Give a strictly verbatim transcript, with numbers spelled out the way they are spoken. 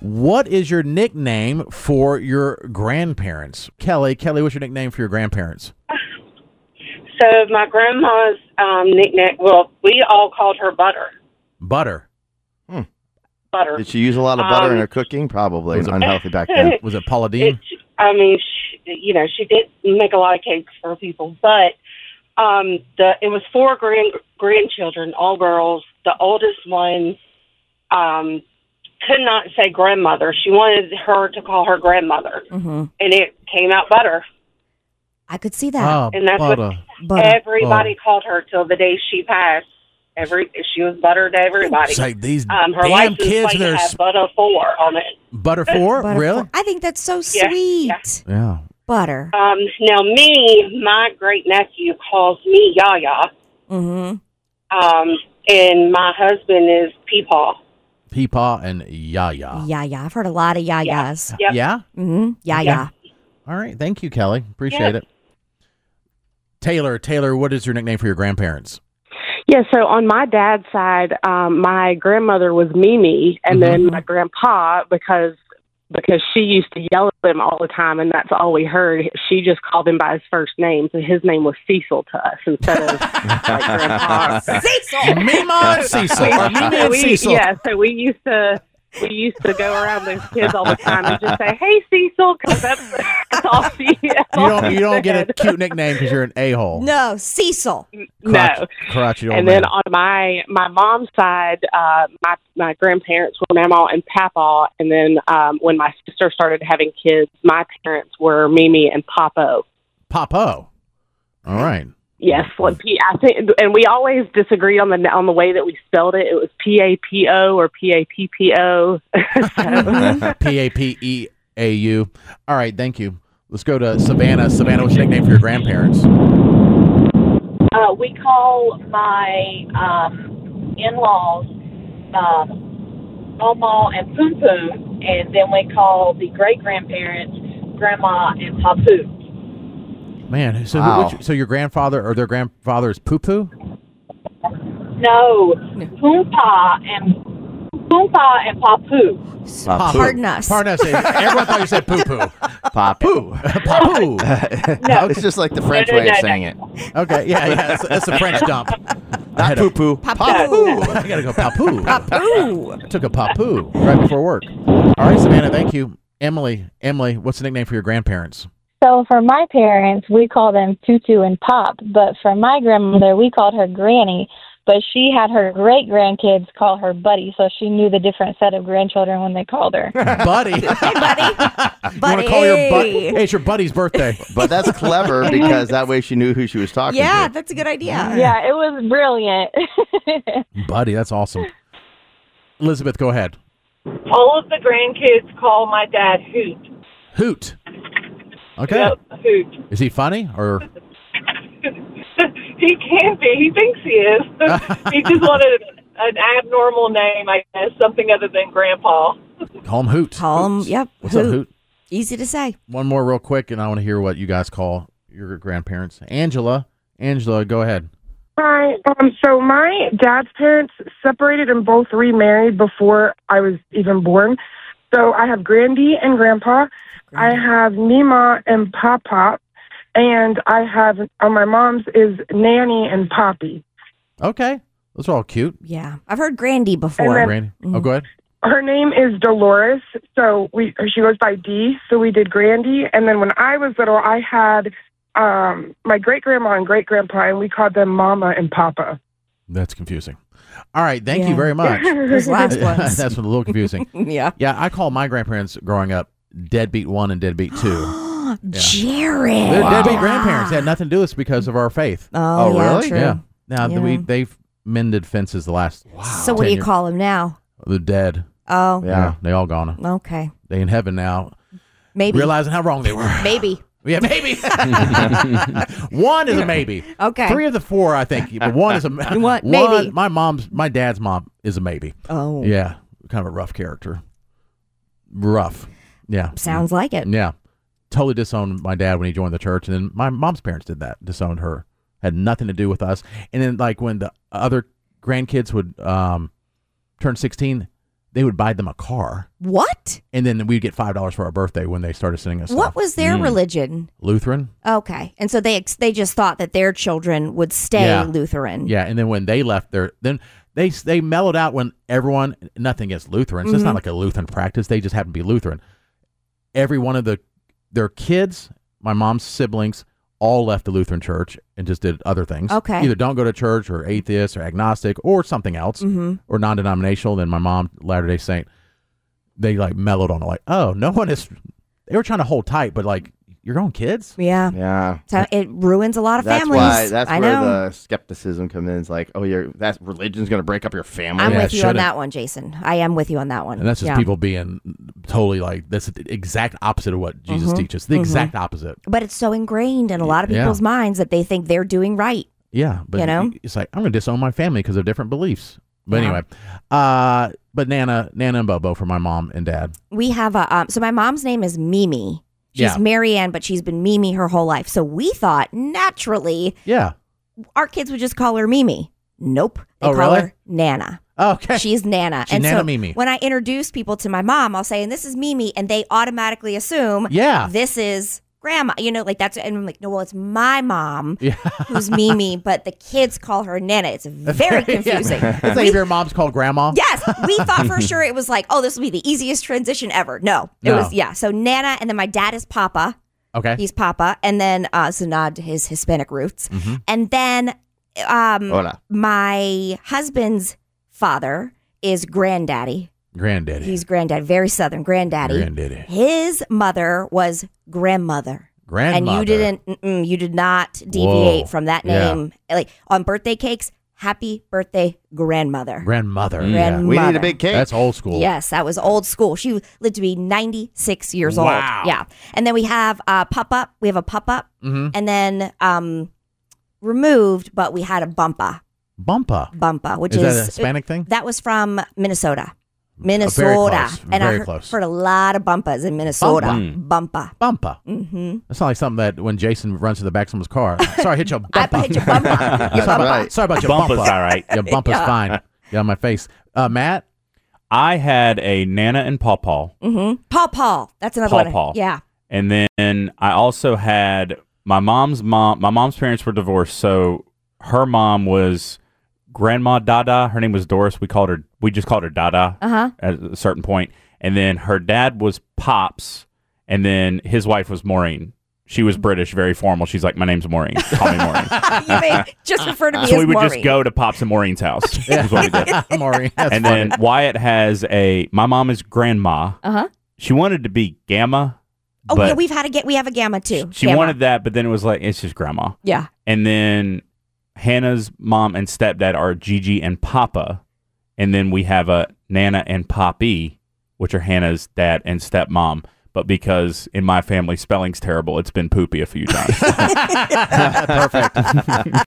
What is your nickname for your grandparents? Kelly, Kelly, what's your nickname for your grandparents? So my grandma's um, nickname, well, we all called her Butter. Butter. Hmm. Butter. Did she use a lot of butter um, in her cooking? Probably. Was it unhealthy back then. Was it Paula Deen? It, I mean, she, you know, she did make a lot of cakes for people, but um, the it was four grand grandchildren, all girls. The oldest one um, could not say grandmother. She wanted her to call her grandmother, Mm-hmm. and it came out Butter. I could see that. Oh, And that's butter. what Butter. everybody called her till the day she passed. Every she was Butter to everybody. It's like these Um, her damn license kids plate and their had s- Butter Four on it. butter four? Butter. Really? I think that's so Yeah, sweet. yeah. Yeah. Butter. Um, now, me, my great nephew calls me Yaya, Mm-hmm. um, and my husband is Peepaw. Peepaw and Yaya. Yeah, yeah. I've heard a lot of yayas. Yep. Yeah? Mm-hmm. Yeah, Yeah. yeah. All right. Thank you, Kelly. Appreciate Yeah. it. Taylor, Taylor, what is your nickname for your grandparents? Yeah, so on my dad's side, um, my grandmother was Mimi, and then my grandpa, because because she used to yell at him all the time, and that's all we heard. She just called him by his first name, so his name was Cecil to us instead of like Grandpa. Cecil! Mima and Cecil. Or Mimi and we, Cecil. yeah, so we used to we used to go around those kids all the time and just say, "Hey, Cecil," because that's, that's all she. That's You all don't she you don't get said. a cute nickname because you're an a-hole. No, Cecil. No. Crotchety old And then man. on my my mom's side, uh, my my grandparents were Mama and Papa, and then um, when my sister started having kids, my parents were Mimi and Papo. Papo. All right. Yes, like P, I think, and we always disagreed on the on the way that we spelled it. It was P A P O or P A P P O. P A P E A U. All right, thank you. Let's go to Savannah. Savannah, what's your nickname for your grandparents? Uh, we call my um, in-laws um, Mama and Poom Poom, and then we call the great-grandparents Grandma and Papu. Man, so Wow. who, which, so your grandfather or their grandfather is Poo Poo? No, Poompa and Poompa and Papu. Papu. Pardon us. Pardon us. Everyone thought you said Poo Poo. Papu. Papu. No. It's just like the French No, no, way of no, saying it. Okay, yeah, yeah, that's, that's a French dump. Not poo poo. Papu. I gotta go Papu. Papu. Took a Papu right before work. All right, Savannah, thank you. Emily, Emily, what's the nickname for your grandparents? So for my parents, we call them Tutu and Pop, but for my grandmother, we called her Granny, but she had her great-grandkids call her Buddy, so she knew the different set of grandchildren when they called her. Buddy. Hey, buddy. You want to call your buddy? Buddy. Hey, it's your buddy's birthday. But that's clever because that way she knew who she was talking Yeah, to. that's a good idea. Yeah, it was brilliant. Buddy, that's awesome. Elizabeth, go ahead. All of the grandkids call my dad Hoot. Hoot. Okay. Yep, Hoot. Is he funny or? He can be. He thinks he is. He just wanted an abnormal name, I guess, something other than Grandpa. Call him Hoot. Call him, yep. What's up, Hoot? Easy to say. One more real quick, and I want to hear what you guys call your grandparents. Angela. Angela, go ahead. Hi. Um, so my dad's parents separated and both remarried before I was even born. So I have Grandy and Grandpa. I have Nima and Papa. And I have, on my mom's is Nanny and Poppy. Okay. Those are all cute. Yeah. I've heard Grandy before. And Randy. Oh, go ahead. Her name is Dolores, so we she goes by D. So we did Grandy, and then when I was little, I had um, my great grandma and great grandpa, and we called them Mama and Papa. That's confusing. All right. Thank Yeah. you very much. Those last ones. That's a little confusing. Yeah. Yeah, I call my grandparents growing up Deadbeat One and Deadbeat Two. Jared. They're deadbeat grandparents. They had nothing to do with us because of our faith. Oh, Oh, yeah, really? true. Yeah. Now Yeah. we they've mended fences the last. So what do ten you years. call him now? They're dead. Oh, Yeah, they all gone. okay. They in heaven now, Maybe. realizing how wrong they were. Maybe. Yeah, maybe. One is a maybe. Okay. Three of the four, I think, but one is a What? one. Maybe. My mom's, my dad's mom is a maybe. Oh. Yeah, kind of a rough character. Rough. Yeah. Sounds like it. Yeah. Totally disowned my dad when he joined the church, and then my mom's parents did that. Disowned her. Had nothing to do with us. And then, like when the other grandkids would um, turn sixteen, they would buy them a car. What? And then we'd get five dollars for our birthday when they started sending us What stuff. was their religion? Lutheran. Okay. And so they ex- they just thought that their children would stay Yeah. Lutheran. Yeah, and then when they left their, then they they mellowed out when everyone, nothing against Lutherans, it's Mhm. not like a Lutheran practice, they just happen to be Lutheran. Every one of the their kids, my mom's siblings, all left the Lutheran church and just did other things. Okay. Either don't go to church or atheist or agnostic or something else Mm-hmm. or non-denominational. Then my mom, Latter-day Saint, they like mellowed on it like, oh, no one is, they were trying to hold tight, but like, your own kids? Yeah. Yeah. So it ruins a lot of That's families. why. That's I where know. the skepticism comes in. It's like, oh, your that religion's going to break up your family. I'm Yeah, with it you on shouldn't. that one, Jason. I am with you on that one. And that's just Yeah. people being totally like, that's the exact opposite of what Jesus Mhm. teaches. The Mhm. exact opposite. But it's so ingrained in a lot of Yeah. people's minds that they think they're doing right. Yeah, but You know? it's like I'm going to disown my family because of different beliefs. But Yeah. anyway, uh, but Nana, Nana and Bobo for my mom and dad. We have a um, so my mom's name is Mimi. She's Yeah. Marianne, but she's been Mimi her whole life. So we thought naturally Yeah. our kids would just call her Mimi. Nope. They Oh, call really? her Nana. Okay. She's Nana. She's and Nana so Mimi. when I introduce people to my mom, I'll say, and this is Mimi, and they automatically assume Yeah. this is grandma. You know, like that's, and I'm like, no, well, it's my mom Yeah. who's Mimi, but the kids call her Nana. It's very confusing. It's like if your mom's called grandma. Yes, we thought for sure it was like, oh, this will be the easiest transition ever. No, it No. was, yeah. So Nana, and then my dad is Papa. Okay. He's Papa. And then, uh, so nod to his Hispanic roots. Mm-hmm. And then um, Hola. my husband's father is Granddaddy. Granddaddy. He's Granddaddy, very Southern Granddaddy. Granddaddy. His mother was Grandmother. Grandmother. And you didn't, mm-mm, you did not deviate Whoa. from that Yeah. name. Like on birthday cakes, happy birthday, grandmother. Grandmother. Mm. Grandmother. We need a big cake. That's old school. Yes, that was old school. She lived to be ninety-six years old. Wow. Yeah. And then we have uh, Pup Up. We have a Pup Up. Mm-hmm. And then um, removed, but we had a Bumpa. Bumpa. Bumpa, which Is is, that a Hispanic thing? that was from Minnesota. very Minnesota. close. And Very I heard, close. heard a lot of Bumpas in Minnesota. Bumpa. Bumpa. Bumpa. Mm-hmm. That's not like something that when Jason runs to the back of someone's car. Sorry, I hit your I bumpa. hit your Bumpa. Your sorry, That's about, right. sorry about your Bumpa's bumpa. all right. Your bumpa's Yeah. fine. Yeah, on my face. Uh, Matt? I had a Nana and Paw Paw, Mm-hmm. Paw Paw. That's another Paw one. Paw. Yeah. and then I also had my mom's mom. My mom's parents were divorced, so her mom was Grandma Dada. Her name was Doris. We called her. We just called her Dada Uh-huh. at a certain point. And then her dad was Pops, and then his wife was Maureen. She was British, very formal. She's like, my name's Maureen. Call me Maureen. You may just refer to me so as we would Maureen. just go to Pops and Maureen's house. is what we did. Maureen. That's And funny. then Wyatt has a. My mom is Grandma. Uh-huh. She wanted to be Gamma. Oh, but yeah, we've had a ga- we have a Gamma too. She Gamma. wanted that, but then it was like, it's just Grandma. Yeah. And then Hannah's mom and stepdad are Gigi and Papa. And then we have a Nana and Poppy, which are Hannah's dad and stepmom. But because in my family spelling's terrible, it's been Poopy a few times. Perfect.